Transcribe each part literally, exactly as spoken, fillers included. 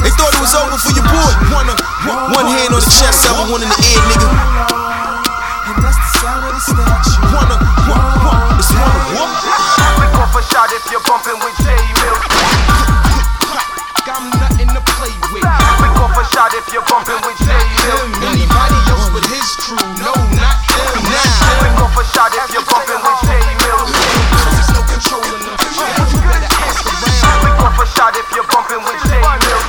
They thought it was over for your boy. One, one hand on the chest, other one in the ear, nigga. And that's the sound of the statue. One, one, one, it's one, one. We go for shot if you're bumping with J Mills. Got nothing to play with. We go for shot if you're bumping with J Mills. Anybody else but his crew, no, not them now. We go for shot if you're bumping with J Mills. There's no controlling them. You better ask around. We go for shot if you're bumping with J Mills.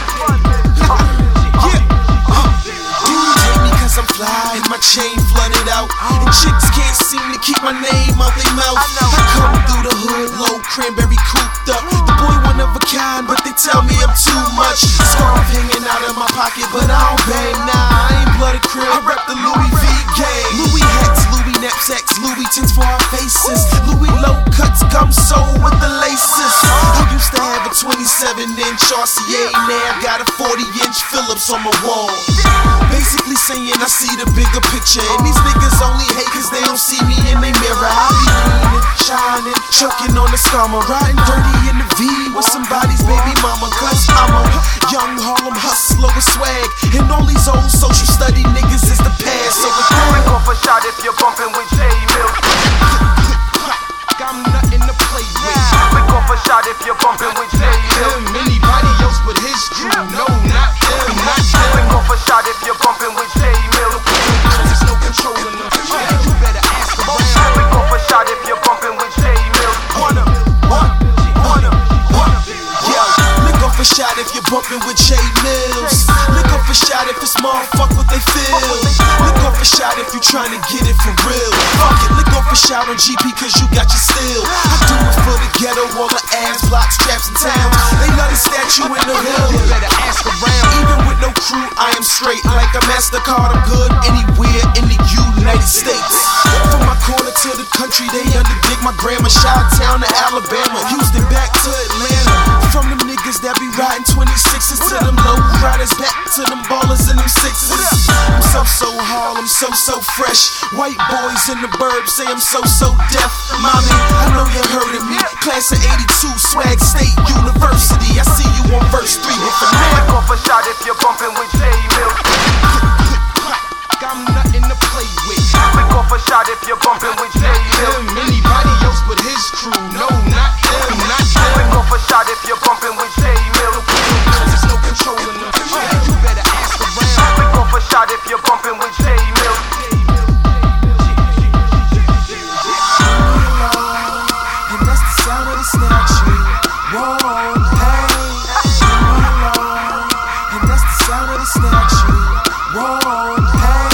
Yeah. Dudes hate me cause I'm fly and my chain flooded out. And chicks can't seem to keep my name out their mouth. I come through the hood, low cranberry cooped up. The boy one of a kind, but they tell me I'm too much. Scarf hanging out of my pocket, but I don't bang. Nah, I ain't blood of crib. I rep the Louis V gang. Louis hats, Louis knapsacks, Louis tints for our faces. Louis low cuts, gum sole with the laces. I used to have a twenty-seven inch R C A, now I got a forty inch Phillips on my wall. Basically saying I see the bigger picture, and these niggas only hate cause they don't see me in they mirror. I be leaning, shining, choking on the scammer, riding dirty in the V with somebody's baby mama. Cause I'm a young Harlem hustler with swag, and all these old social study niggas is the past. So it's We go for shot if you're bumping with J Mills. got nothing to play with. We go for shot if you're bumping with J Mills. Anybody else but his crew, no, not them, not We them. go for shot if you're bumping with J Mills. There's no controlling them. You better ask around. We go for shot if you're bumping with J Mills. Wanna, one, wanna, one. Yo, lick off a shot if you're bumping with J Mills. Lick off a shot if it's motherfuck what they feel. Lick off a shot if you trying to get it for real. Fuck it, lick off a shot on G P cause you got your steel. I do it for the ghetto, all the ass blocks, straps and towns. They love the statue in the hill. You better ask around. Even with no crew, I am straight like a MasterCard. I'm good anywhere in the United States. From my corner to the country, they underdig my grammar. Chi-town to Alabama, Houston back to Atlanta. From them niggas that be riding twenty-sixes to them low riders, back to them ballers and them sixes. I'm so so hard, I'm so so fresh. White boys in the burbs say I'm so so deaf. Mommy, I know you heard of me. Class of eighty-two, Swag State University. I see you on verse three, but for We now, go for shot if you're bumping with J Mills. got nothing to play with. We go for shot if you're bumping with J Mills. Anybody else but his crew, no, not them, not We them. go for shot if you're bumping with J Mills. There's no controlling them. You better ask around. We go for shot if you're bumping with J Mills. And that's the sound of the statue. Whoa, hey. And that's the sound of the statue. Whoa, hey.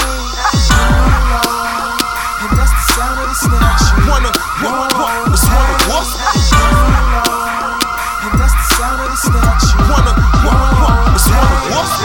And that's the sound of the statue. Wanna, wanna, wanna, it's wanna, what? And that's the sound of the statue. Wanna, wanna, wanna, it's wanna, what?